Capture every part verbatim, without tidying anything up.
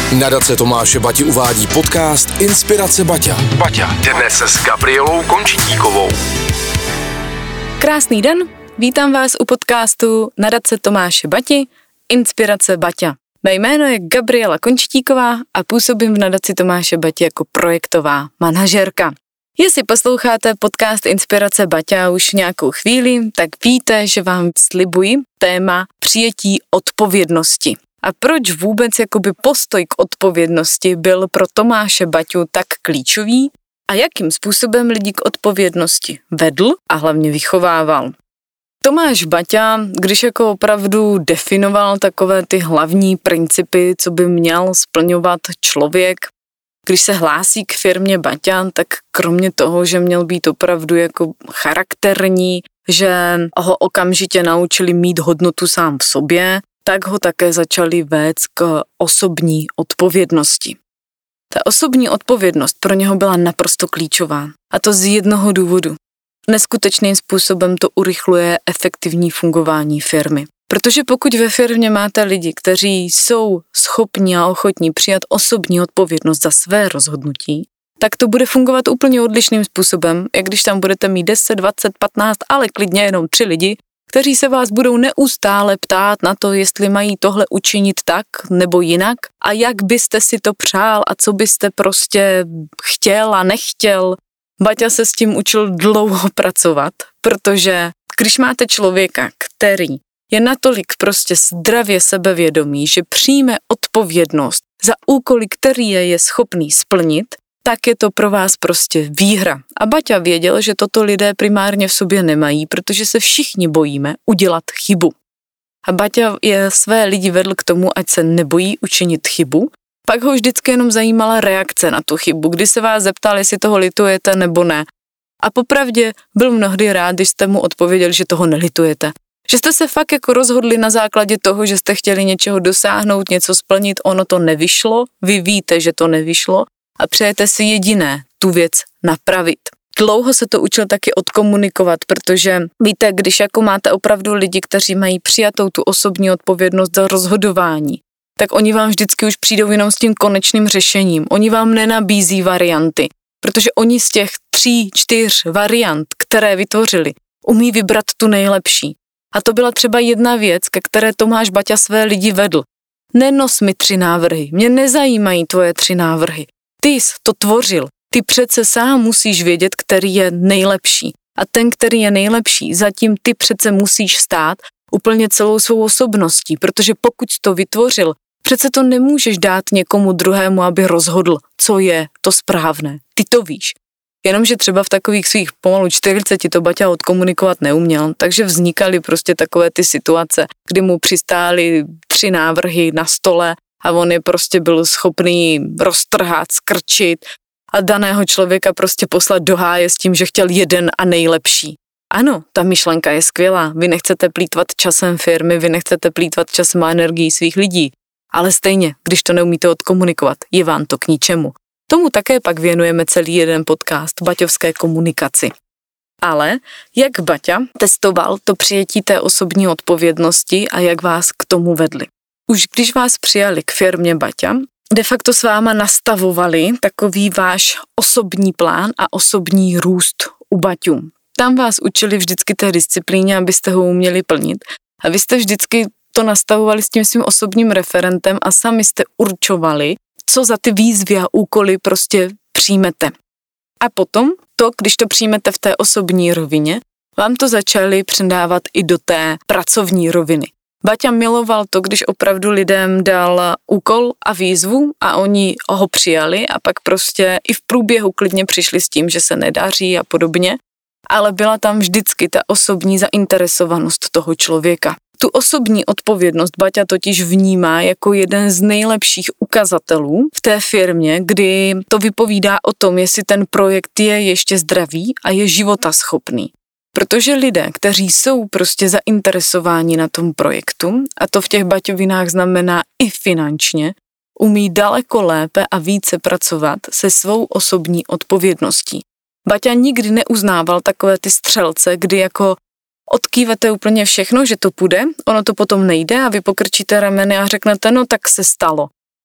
Nadace Tomáše Bati uvádí podcast Inspirace Baťa. Baťa dnes s Gabrielou Končitíkovou. Krásný den, vítám vás u podcastu Nadace Tomáše Bati Inspirace Baťa. Mé jméno je Gabriela Končitíková a působím v Nadaci Tomáše Bati jako projektová manažerka. Jestli posloucháte podcast Inspirace Baťa už nějakou chvíli, tak víte, že vám slibuji téma přijetí odpovědnosti. A proč vůbec jakoby postoj k odpovědnosti byl pro Tomáše Baťu tak klíčový a jakým způsobem lidi k odpovědnosti vedl a hlavně vychovával. Tomáš Baťa, když jako opravdu definoval takové ty hlavní principy, co by měl splňovat člověk, když se hlásí k firmě Baťa, tak kromě toho, že měl být opravdu jako charakterní, že ho okamžitě naučili mít hodnotu sám v sobě, tak ho také začali vést k osobní odpovědnosti. Ta osobní odpovědnost pro něho byla naprosto klíčová. A to z jednoho důvodu. Neskutečným způsobem to urychluje efektivní fungování firmy. Protože pokud ve firmě máte lidi, kteří jsou schopni a ochotní přijat osobní odpovědnost za své rozhodnutí, tak to bude fungovat úplně odlišným způsobem, jak když tam budete mít deset, dvacet, patnáct, ale klidně jenom tři lidi, kteří se vás budou neustále ptát na to, jestli mají tohle učinit tak nebo jinak a jak byste si to přál a co byste prostě chtěl a nechtěl. Baťa se s tím učil dlouho pracovat, protože když máte člověka, který je natolik prostě zdravě sebevědomý, že přijme odpovědnost za úkoly, který je, je schopný splnit, tak je to pro vás prostě výhra. A Baťa věděl, že toto lidé primárně v sobě nemají, protože se všichni bojíme udělat chybu. A Baťa je své lidi vedl k tomu, ať se nebojí učinit chybu, pak ho vždycky jenom zajímala reakce na tu chybu, kdy se vás zeptal, jestli toho litujete nebo ne. A popravdě byl mnohdy rád, když jste mu odpověděli, že toho nelitujete. Že jste se fakt jako rozhodli na základě toho, že jste chtěli něčeho dosáhnout, něco splnit, ono to nevyšlo, vy víte, že to nevyšlo a přejete si jediné, tu věc napravit. Dlouho se to učil taky odkomunikovat, protože víte, když jako máte opravdu lidi, kteří mají přijatou tu osobní odpovědnost za rozhodování, tak oni vám vždycky už přijdou jenom s tím konečným řešením. Oni vám nenabízí varianty, protože oni z těch tří, čtyř variant, které vytvořili, umí vybrat tu nejlepší. A to byla třeba jedna věc, ke které Tomáš Baťa své lidi vedl. Nenos mi tři návrhy, mě nezajímají tvoje tři návrhy. Ty jsi to tvořil, ty přece sám musíš vědět, který je nejlepší. A ten, který je nejlepší, zatím ty přece musíš stát úplně celou svou osobností, protože pokud to vytvořil, přece to nemůžeš dát někomu druhému, aby rozhodl, co je to správné. Ty to víš. Jenomže třeba v takových svých pomalu čtyřiceti to Baťa odkomunikovat neuměl, takže vznikaly prostě takové ty situace, kdy mu přistály tři návrhy na stole a on je prostě byl schopný roztrhat, skrčit a daného člověka prostě poslat do háje s tím, že chtěl jeden a nejlepší. Ano, ta myšlenka je skvělá, vy nechcete plýtvat časem firmy, vy nechcete plýtvat časem a energií svých lidí, ale stejně, když to neumíte odkomunikovat, je vám to k ničemu. Tomu také pak věnujeme celý jeden podcast baťovské komunikaci. Ale jak Baťa testoval to přijetí té osobní odpovědnosti a jak vás k tomu vedli? Už když vás přijali k firmě Baťa, de facto s váma nastavovali takový váš osobní plán a osobní růst u Baťů. Tam vás učili vždycky té disciplíně, abyste ho uměli plnit. A vy jste vždycky to nastavovali s tím svým osobním referentem a sami jste určovali, co za ty výzvy a úkoly prostě přijmete. A potom to, když to přijmete v té osobní rovině, vám to začali předávat i do té pracovní roviny. Baťa miloval to, když opravdu lidem dal úkol a výzvu a oni ho přijali a pak prostě i v průběhu klidně přišli s tím, že se nedaří a podobně, ale byla tam vždycky ta osobní zainteresovanost toho člověka. Tu osobní odpovědnost Baťa totiž vnímá jako jeden z nejlepších ukazatelů v té firmě, kdy to vypovídá o tom, jestli ten projekt je ještě zdravý a je životaschopný. Protože lidé, kteří jsou prostě zainteresováni na tom projektu, a to v těch baťovinách znamená i finančně, umí daleko lépe a více pracovat se svou osobní odpovědností. Baťa nikdy neuznával takové ty střelce, kdy jako odkývete úplně všechno, že to půjde, ono to potom nejde a vy pokrčíte rameny a řeknete, no tak se stalo.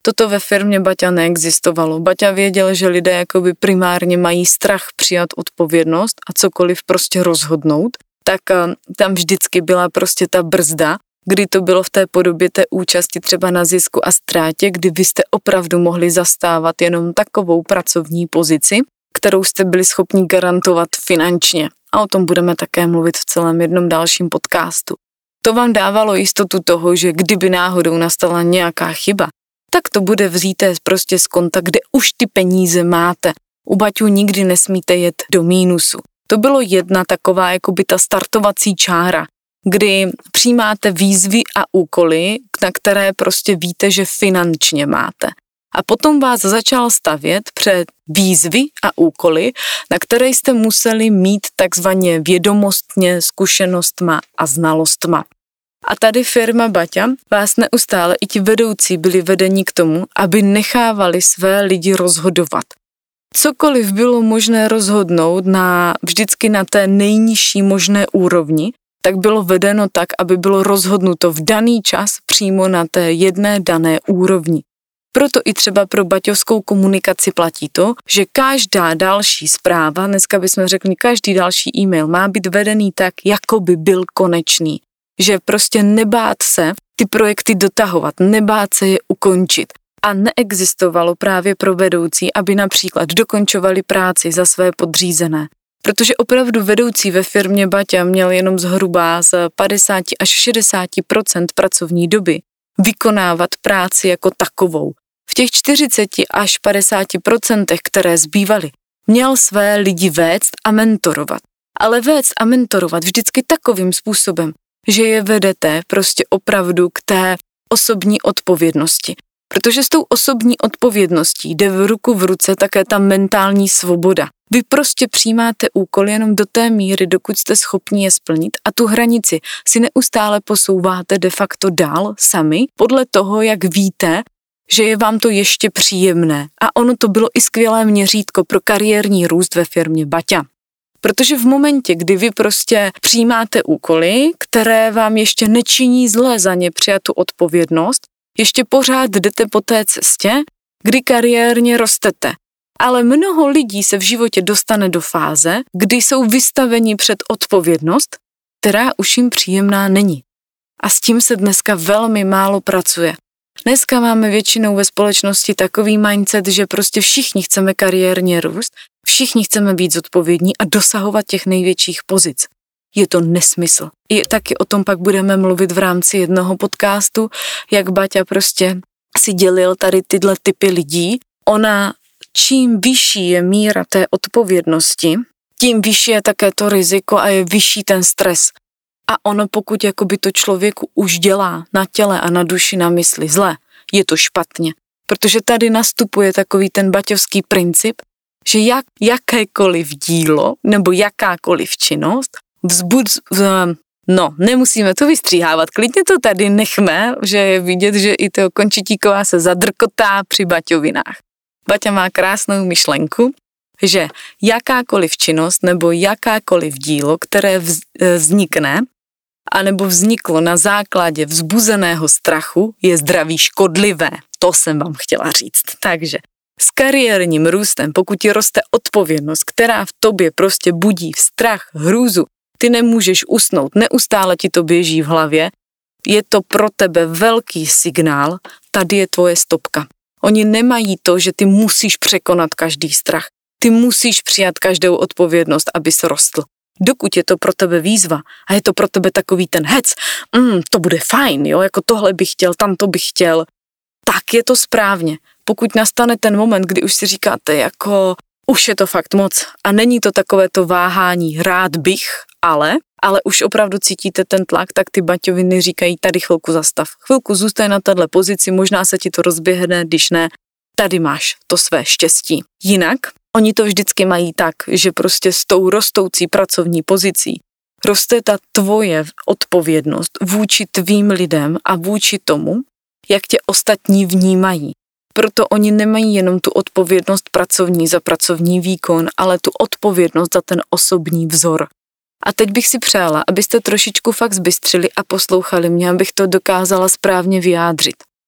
Toto ve firmě Baťa neexistovalo. Baťa věděl, že lidé jakoby primárně mají strach přijat odpovědnost a cokoliv prostě rozhodnout, tak tam vždycky byla prostě ta brzda, kdy to bylo v té podobě té účasti třeba na zisku a ztrátě, kdy vy jste opravdu mohli zastávat jenom takovou pracovní pozici, kterou jste byli schopni garantovat finančně. A o tom budeme také mluvit v celém jednom dalším podcastu. To vám dávalo jistotu toho, že kdyby náhodou nastala nějaká chyba, tak to bude vzíté prostě z konta, kde už ty peníze máte. U Baťů nikdy nesmíte jet do mínusu. To bylo jedna taková jakoby ta startovací čára, kdy přijímáte výzvy a úkoly, na které prostě víte, že finančně máte. A potom vás začal stavět před výzvy a úkoly, na které jste museli mít takzvaně vědomostně, zkušenostma a znalostma. A tady firma Baťa vás neustále, i ti vedoucí byli vedeni k tomu, aby nechávali své lidi rozhodovat. Cokoliv bylo možné rozhodnout na, vždycky na té nejnižší možné úrovni, tak bylo vedeno tak, aby bylo rozhodnuto v daný čas přímo na té jedné dané úrovni. Proto i třeba pro baťovskou komunikaci platí to, že každá další zpráva, dneska bychom řekli, každý další e-mail má být vedený tak, jako by byl konečný. Že prostě nebát se ty projekty dotahovat, nebát se je ukončit. A neexistovalo právě pro vedoucí, aby například dokončovali práci za své podřízené. Protože opravdu vedoucí ve firmě Baťa měl jenom zhruba z padesát až šedesát procent pracovní doby vykonávat práci jako takovou. V těch čtyřicet až padesát procent, které zbývaly, měl své lidi vést a mentorovat. Ale vést a mentorovat vždycky takovým způsobem, že je vedete prostě opravdu k té osobní odpovědnosti. Protože s tou osobní odpovědností jde v ruku v ruce také ta mentální svoboda. Vy prostě přijímáte úkoly jenom do té míry, dokud jste schopni je splnit a tu hranici si neustále posouváte de facto dál sami podle toho, jak víte, že je vám to ještě příjemné. A ono to bylo i skvělé měřítko pro kariérní růst ve firmě Baťa. Protože v momentě, kdy vy prostě přijímáte úkoly, které vám ještě nečiní zlé za ně přijat tu odpovědnost, ještě pořád jdete po té cestě, kdy kariérně rostete. Ale mnoho lidí se v životě dostane do fáze, kdy jsou vystaveni před odpovědnost, která už jim příjemná není. A s tím se dneska velmi málo pracuje. Dneska máme většinou ve společnosti takový mindset, že prostě všichni chceme kariérně růst, všichni chceme být zodpovědní a dosahovat těch největších pozic. Je to nesmysl. I taky o tom pak budeme mluvit v rámci jednoho podcastu, jak Baťa prostě si dělil tady tyhle typy lidí. Ona, čím vyšší je míra té odpovědnosti, tím vyšší je také to riziko a je vyšší ten stres. A ono, pokud jakoby to člověku už dělá na těle a na duši, na mysli zle, je to špatně. Protože tady nastupuje takový ten baťovský princip, že jak, jakékoliv dílo nebo jakákoliv činnost vzbudz... No, nemusíme to vystříhávat, klidně to tady nechme, že je vidět, že i toho Končitíková se zadrkotá při baťovinách. Baťa má krásnou myšlenku, že jakákoliv činnost nebo jakákoliv dílo, které vznikne, anebo vzniklo na základě vzbuzeného strachu, je zdraví škodlivé. To jsem vám chtěla říct. Takže s kariérním růstem, pokud ti roste odpovědnost, která v tobě prostě budí strach, hrůzu, ty nemůžeš usnout, neustále ti to běží v hlavě, je to pro tebe velký signál, tady je tvoje stopka. Oni nemají to, že ty musíš překonat každý strach. Ty musíš přijat každou odpovědnost, abys rostl. Dokud je to pro tebe výzva a je to pro tebe takový ten hec, mm, to bude fajn, jo, jako tohle bych chtěl, tamto bych chtěl, tak je to správně. Pokud nastane ten moment, kdy už si říkáte, jako už je to fakt moc a není to takové to váhání, rád bych, ale, ale už opravdu cítíte ten tlak, tak ty baťoviny říkají, tady chvilku zastav. Chvilku zůstaň na téhle pozici, možná se ti to rozběhne, když ne, tady máš to své štěstí. Jinak, oni to vždycky mají tak, že prostě s tou rostoucí pracovní pozicí roste ta tvoje odpovědnost vůči tvým lidem a vůči tomu, jak tě ostatní vnímají. Proto oni nemají jenom tu odpovědnost pracovní za pracovní výkon, ale tu odpovědnost za ten osobní vzor. A teď bych si přála, abyste trošičku fakt zbystřili a poslouchali mě, abych to dokázala správně vyjádřit.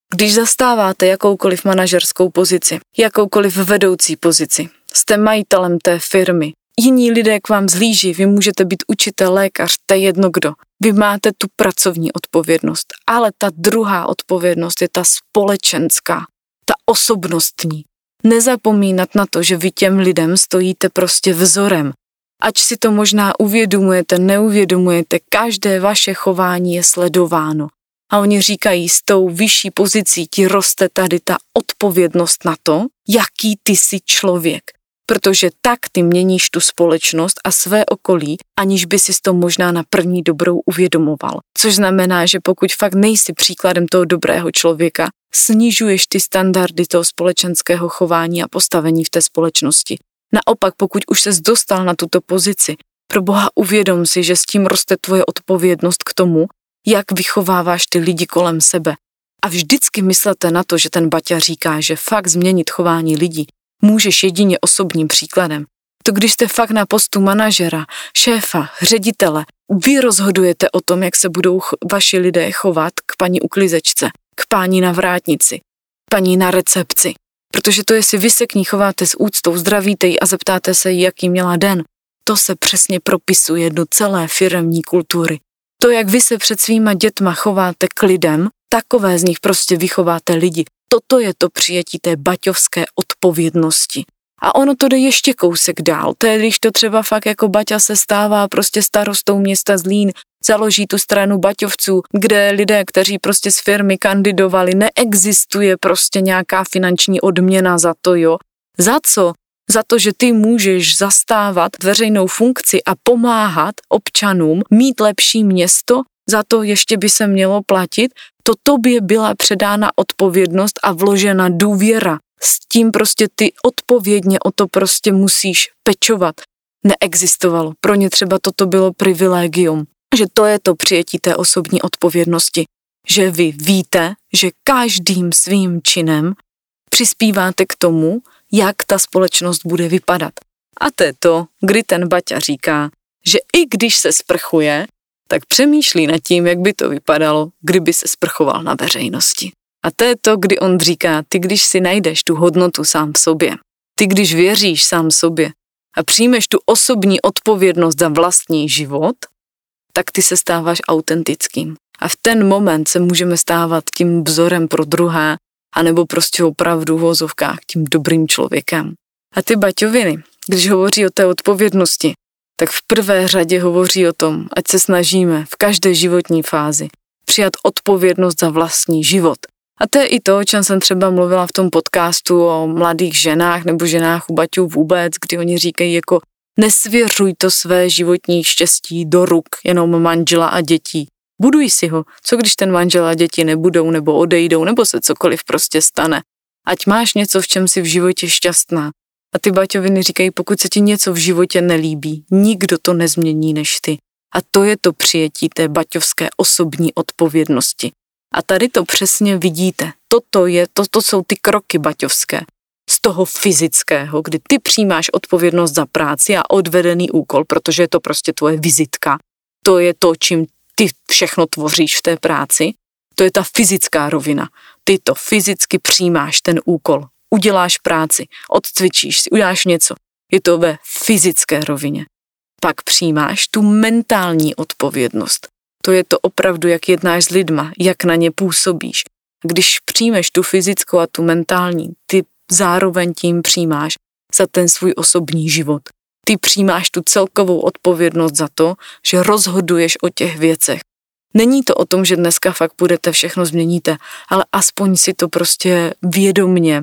Když zastáváte jakoukoliv manažerskou pozici, jakoukoliv vedoucí pozici, jste majitelem té firmy, jiní lidé k vám zhlíží, vy můžete být učitel, lékař, to je jedno kdo. Vy máte tu pracovní odpovědnost, ale ta druhá odpovědnost je ta společenská, ta osobnostní. Nezapomínat na to, že vy těm lidem stojíte prostě vzorem. Ať si to možná uvědomujete, neuvědomujete, každé vaše chování je sledováno. A oni říkají, s tou vyšší pozicí ti roste tady ta odpovědnost na to, jaký ty jsi člověk. Protože tak ty měníš tu společnost a své okolí, aniž by si to možná na první dobrou uvědomoval. Což znamená, že pokud fakt nejsi příkladem toho dobrého člověka, snižuješ ty standardy toho společenského chování a postavení v té společnosti. Naopak, pokud už ses dostal na tuto pozici, pro Boha uvědom si, že s tím roste tvoje odpovědnost k tomu, jak vychováváš ty lidi kolem sebe. A vždycky myslete na to, že ten Baťa říká, že fakt změnit chování lidí můžeš jedině osobním příkladem. To když jste fakt na postu manažera, šéfa, ředitele, vy rozhodujete o tom, jak se budou vaši lidé chovat k paní uklizečce, k páni na vrátnici, k paní na recepci. Protože to, jestli vy se k ní chováte s úctou, zdravíte ji a zeptáte se jí, jaký měla den, to se přesně propisuje do celé firemní kultury. To, jak vy se před svýma dětma chováte k lidem, takové z nich prostě vychováte lidi. Toto je to přijetí té baťovské odpovědnosti. A ono to jde ještě kousek dál. To je, když to třeba fakt jako Baťa se stává prostě starostou města Zlín, založí tu stranu baťovců, kde lidé, kteří prostě z firmy kandidovali, neexistuje prostě nějaká finanční odměna za to, jo. Za co? Za to, že ty můžeš zastávat veřejnou funkci a pomáhat občanům mít lepší město, za to ještě by se mělo platit, to tobě byla předána odpovědnost a vložena důvěra. S tím prostě ty odpovědně o to prostě musíš pečovat. Neexistovalo. Pro ně třeba toto bylo privilegium. Že to je to přijetí té osobní odpovědnosti. Že vy víte, že každým svým činem přispíváte k tomu, jak ta společnost bude vypadat. A to je to, kdy ten Baťa říká, že i když se sprchuje, tak přemýšlí nad tím, jak by to vypadalo, kdyby se sprchoval na veřejnosti. A to je to, kdy on říká, ty když si najdeš tu hodnotu sám v sobě, ty když věříš sám sobě a přijmeš tu osobní odpovědnost za vlastní život, tak ty se stáváš autentickým. A v ten moment se můžeme stávat tím vzorem pro druhé, anebo prostě opravdu v vozovkách tím dobrým člověkem. A ty baťoviny, když hovoří o té odpovědnosti, tak v prvé řadě hovoří o tom, ať se snažíme v každé životní fázi přijat odpovědnost za vlastní život. A to je i to, o čem jsem třeba mluvila v tom podcastu o mladých ženách nebo ženách u baťů vůbec, kdy oni říkají jako nesvěřuj to své životní štěstí do ruk jenom manžela a dětí. Buduj si ho, co když ten manžel a děti nebudou nebo odejdou, nebo se cokoliv prostě stane. Ať máš něco, v čem jsi v životě šťastná. A ty baťoviny říkají, pokud se ti něco v životě nelíbí, nikdo to nezmění než ty. A to je to přijetí té baťovské osobní odpovědnosti. A tady to přesně vidíte. Toto je, to, to jsou ty kroky baťovské. Z toho fyzického, kdy ty přijímáš odpovědnost za práci a odvedený úkol, protože je to prostě tvoje vizitka. To je to, čím ty všechno tvoříš v té práci. To je ta fyzická rovina. Ty to fyzicky přijímáš ten úkol. Uděláš práci, odcvičíš si, uděláš něco. Je to ve fyzické rovině. Pak přijímáš tu mentální odpovědnost. To je to opravdu, jak jednáš s lidma, jak na ně působíš. Když přijmeš tu fyzickou a tu mentální, ty zároveň tím přijímáš za ten svůj osobní život. Ty přijímáš tu celkovou odpovědnost za to, že rozhoduješ o těch věcech. Není to o tom, že dneska fakt půjdete, všechno změníte, ale aspoň si to prostě vědomně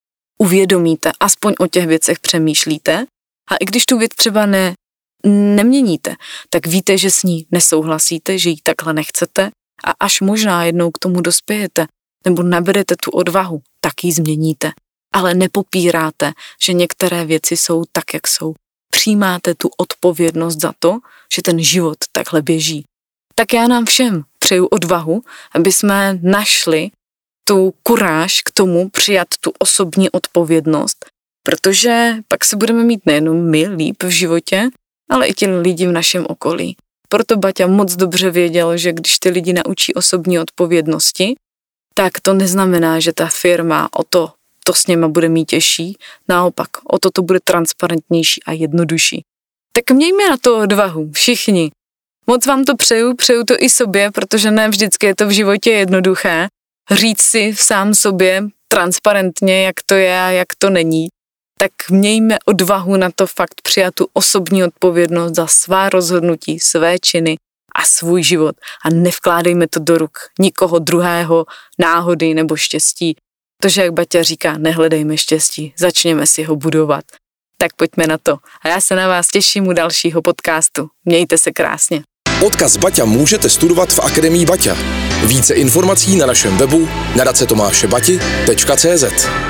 uvědomíte, aspoň o těch věcech přemýšlíte a i když tu věc třeba ne, neměníte, tak víte, že s ní nesouhlasíte, že ji takhle nechcete a až možná jednou k tomu dospějete nebo naberete tu odvahu, tak ji změníte. Ale nepopíráte, že některé věci jsou tak, jak jsou. Přijímáte tu odpovědnost za to, že ten život takhle běží. Tak já nám všem přeju odvahu, aby jsme našli tu kuráž k tomu přijat tu osobní odpovědnost, protože pak se budeme mít nejenom my líp v životě, ale i ti lidi v našem okolí. Proto Baťa moc dobře věděl, že když ty lidi naučí osobní odpovědnosti, tak to neznamená, že ta firma o to, to s něma bude mít těžší, naopak, o to to bude transparentnější a jednodušší. Tak mějme na to odvahu, všichni. Moc vám to přeju, přeju to i sobě, protože ne vždycky je to v životě jednoduché. Říct si sám sobě transparentně, jak to je a jak to není. Tak mějme odvahu na to fakt přijat tu osobní odpovědnost za svá rozhodnutí, své činy a svůj život. A nevkládejme to do ruk nikoho druhého, náhody nebo štěstí. Protože, jak Baťa říká, nehledejme štěstí, začněme si ho budovat. Tak pojďme na to. A já se na vás těším u dalšího podcastu. Mějte se krásně. Podcast Baťa můžete studovat v Akademii Baťa. Více informací na našem webu nadace tomáše bati tečka cé zet.